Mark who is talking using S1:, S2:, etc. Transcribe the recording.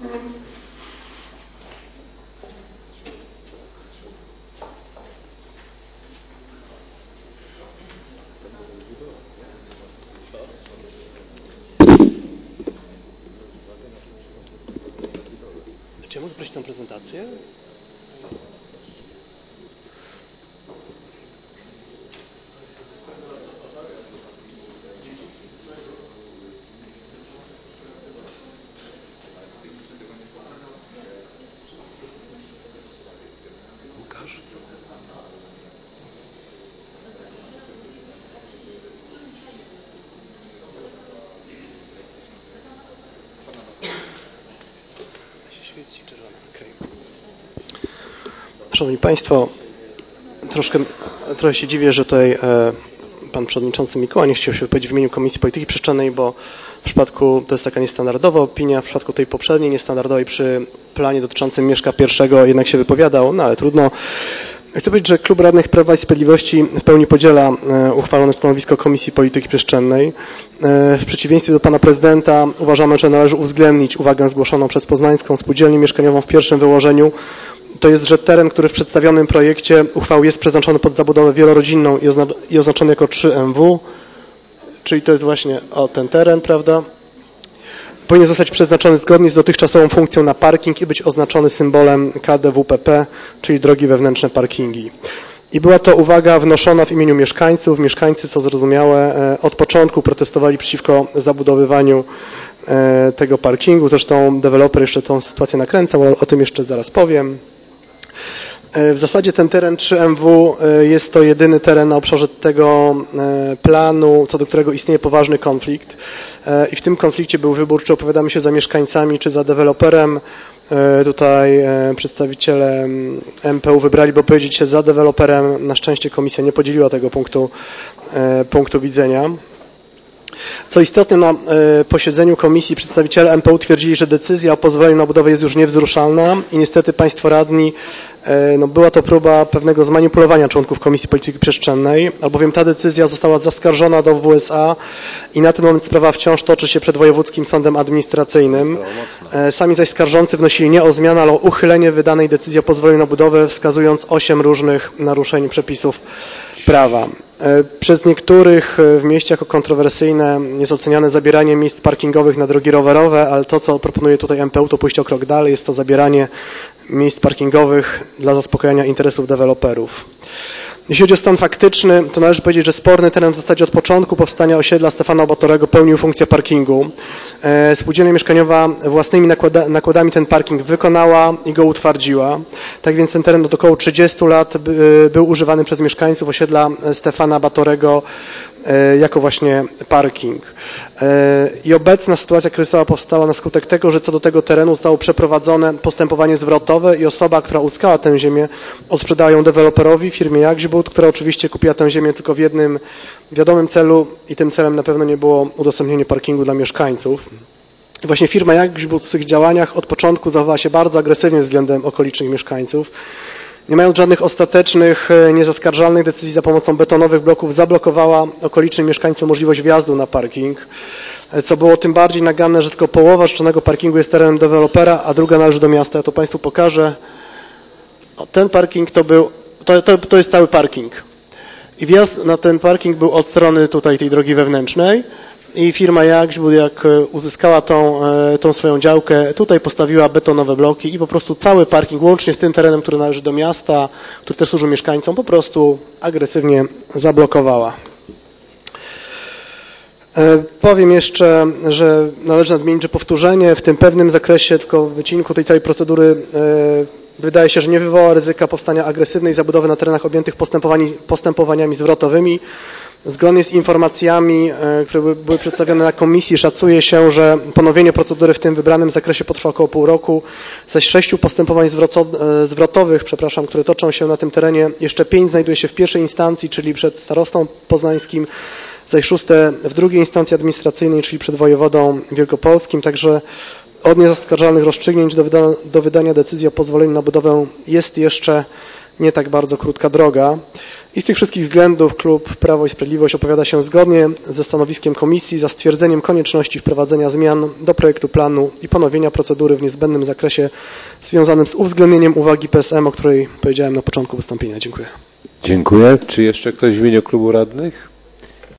S1: Czy ja mogę prosić tę prezentację? Łukasz? Świeci czerwony. Okay. Szanowni Państwo, trochę się dziwię, że tutaj pan przewodniczący Mikołaj nie chciał się wypowiedzieć w imieniu Komisji Polityki Przestrzennej, bo w przypadku, to jest taka niestandardowa opinia, w przypadku tej poprzedniej niestandardowej przy planie dotyczącym Mieszka I jednak się wypowiadał, no ale trudno. Chcę powiedzieć, że Klub Radnych Prawa i Sprawiedliwości w pełni podziela uchwalone stanowisko Komisji Polityki Przestrzennej. W przeciwieństwie do pana prezydenta uważamy, że należy uwzględnić uwagę zgłoszoną przez Poznańską Spółdzielnię Mieszkaniową w pierwszym wyłożeniu. To jest, że teren, który w przedstawionym projekcie uchwały jest przeznaczony pod zabudowę wielorodzinną i oznaczony jako 3MW, czyli to jest właśnie ten teren, prawda? Powinien zostać przeznaczony zgodnie z dotychczasową funkcją na parking i być oznaczony symbolem KDWPP, czyli drogi wewnętrzne parkingi. I była to uwaga wnoszona w imieniu mieszkańców. Mieszkańcy, co zrozumiałe, od początku protestowali przeciwko zabudowywaniu tego parkingu. Zresztą deweloper jeszcze tą sytuację nakręcał, ale o tym jeszcze zaraz powiem. W zasadzie ten teren 3MW jest to jedyny teren na obszarze tego planu, co do którego istnieje poważny konflikt. I w tym konflikcie był wybór, czy opowiadamy się za mieszkańcami, czy za deweloperem. Tutaj przedstawiciele MPU wybrali, by opowiedzieć się za deweloperem. Na szczęście komisja nie podzieliła tego punktu widzenia. Co istotne, na posiedzeniu komisji przedstawiciele MPU twierdzili, że decyzja o pozwoleniu na budowę jest już niewzruszalna i niestety państwo radni, była to próba pewnego zmanipulowania członków Komisji Polityki Przestrzennej, albowiem ta decyzja została zaskarżona do WSA i na ten moment sprawa wciąż toczy się przed Wojewódzkim Sądem Administracyjnym. Sami zaś skarżący wnosili nie o zmianę, ale o uchylenie wydanej decyzji o pozwoleniu na budowę, wskazując 8 różnych naruszeń przepisów prawa. Przez niektórych w mieście jako kontrowersyjne jest oceniane zabieranie miejsc parkingowych na drogi rowerowe, ale to, co proponuje tutaj MPU, to pójście o krok dalej, jest to zabieranie miejsc parkingowych dla zaspokojenia interesów deweloperów. Jeśli chodzi o stan faktyczny, to należy powiedzieć, że sporny teren w zasadzie od początku powstania osiedla Stefana Batorego pełnił funkcję parkingu. Spółdzielnia mieszkaniowa własnymi nakładami ten parking wykonała i go utwardziła. Tak więc ten teren od około 30 lat był używany przez mieszkańców osiedla Stefana Batorego jako właśnie parking. I obecna sytuacja kryzysowa powstała na skutek tego, że co do tego terenu zostało przeprowadzone postępowanie zwrotowe i osoba, która uzyskała tę ziemię, odsprzedała ją deweloperowi, firmie Jagbut, która oczywiście kupiła tę ziemię tylko w jednym wiadomym celu i tym celem na pewno nie było udostępnienie parkingu dla mieszkańców. I właśnie firma Jagbut w swych działaniach od początku zachowała się bardzo agresywnie względem okolicznych mieszkańców. Nie mając żadnych ostatecznych, niezaskarżalnych decyzji, za pomocą betonowych bloków zablokowała okolicznym mieszkańcom możliwość wjazdu na parking, co było tym bardziej naganne, że tylko połowa życzonego parkingu jest terenem dewelopera, a druga należy do miasta. Ja to Państwu pokażę. Ten parking to jest cały parking. I wjazd na ten parking był od strony tutaj tej drogi wewnętrznej. I firma Jagbut, jak uzyskała tą swoją działkę, tutaj postawiła betonowe bloki i po prostu cały parking, łącznie z tym terenem, który należy do miasta, który też służy mieszkańcom, po prostu agresywnie zablokowała. Powiem jeszcze, że należy nadmienić, że powtórzenie w tym pewnym zakresie, tylko w wycinku tej całej procedury wydaje się, że nie wywoła ryzyka powstania agresywnej zabudowy na terenach objętych postępowaniami zwrotowymi. Zgodnie z informacjami, które były przedstawione na komisji, szacuje się, że ponowienie procedury w tym wybranym zakresie potrwa około pół roku. Zaś 6 postępowań zwrotowych, które toczą się na tym terenie, jeszcze 5 znajduje się w pierwszej instancji, czyli przed starostą poznańskim, zaś 6 w drugiej instancji administracyjnej, czyli przed wojewodą wielkopolskim. Także od niezaskarżalnych rozstrzygnięć do wydania decyzji o pozwoleniu na budowę jest jeszcze nie tak bardzo krótka droga. I z tych wszystkich względów klub Prawo i Sprawiedliwość opowiada się zgodnie ze stanowiskiem komisji za stwierdzeniem konieczności wprowadzenia zmian do projektu planu i ponowienia procedury w niezbędnym zakresie związanym z uwzględnieniem uwagi PSM, o której powiedziałem na początku wystąpienia. Dziękuję.
S2: Dziękuję. Czy jeszcze ktoś w imieniu klubu radnych?